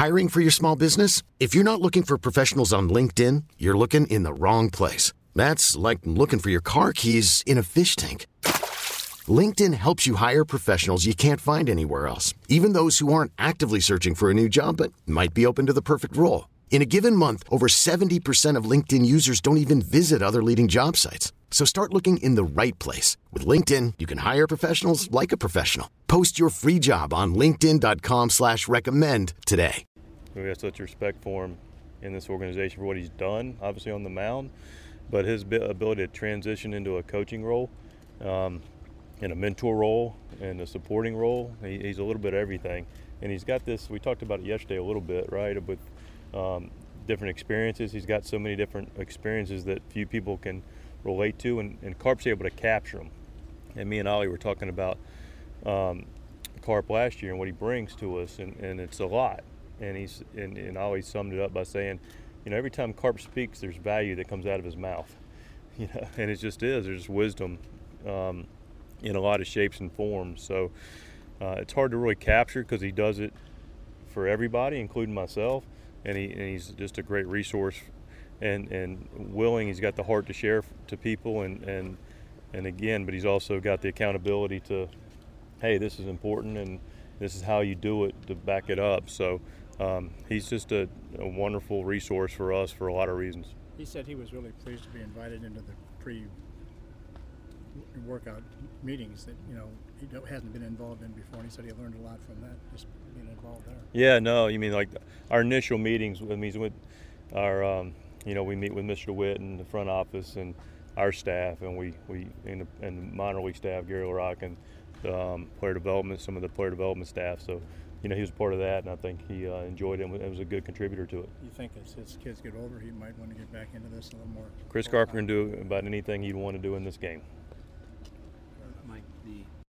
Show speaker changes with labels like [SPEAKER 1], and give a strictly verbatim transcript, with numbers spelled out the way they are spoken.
[SPEAKER 1] Hiring for your small business? If you're not looking for professionals on LinkedIn, you're looking in the wrong place. That's like looking for your car keys in a fish tank. LinkedIn helps you hire professionals you can't find anywhere else, even those who aren't actively searching for a new job but might be open to the perfect role. In a given month, over seventy percent of LinkedIn users don't even visit other leading job sites. So start looking in the right place. With LinkedIn, you can hire professionals like a professional. Post your free job on linkedin.com slash recommend today.
[SPEAKER 2] We have such respect for him in this organization for what he's done, obviously on the mound, but his ability to transition into a coaching role, um, in a mentor role, and a supporting role. He, he's a little bit of everything. And he's got this, we talked about it yesterday a little bit, right, with um, different experiences. He's got so many different experiences that few people can relate to, and, and Carp's able to capture them. And me and Ollie were talking about um, Carp last year and what he brings to us, and, and it's a lot. And he's and, and Ollie summed it up by saying, you know, every time Carp speaks, there's value that comes out of his mouth. You know, and it just is. There's wisdom um, in a lot of shapes and forms. So uh, it's hard to really capture because he does it for everybody, including myself. And, he, and he's just a great resource and, and willing. He's got the heart to share to people, and, and and again, but he's also got the accountability to, hey, this is important and this is how you do it, to back it up. So um, he's just a, a wonderful resource for us for a lot of reasons.
[SPEAKER 3] He said he was really pleased to be invited into the pre-workout meetings that, you know, he hasn't been involved in before, and he said he learned a lot from that, just being involved there.
[SPEAKER 2] Yeah, no, you mean like our initial meetings with me, with our, um, you know, we meet with Mister DeWitt in the front office and our staff, and we, we and the, and the minor league staff, Gary LaRock, and the um, player development, some of the player development staff. So, you know, he was part of that, and I think he uh, enjoyed it and was a good contributor to it.
[SPEAKER 3] You think as his kids get older, he might want to get back into this a little more?
[SPEAKER 2] Chris Carpenter can do about anything he'd want to do in this game.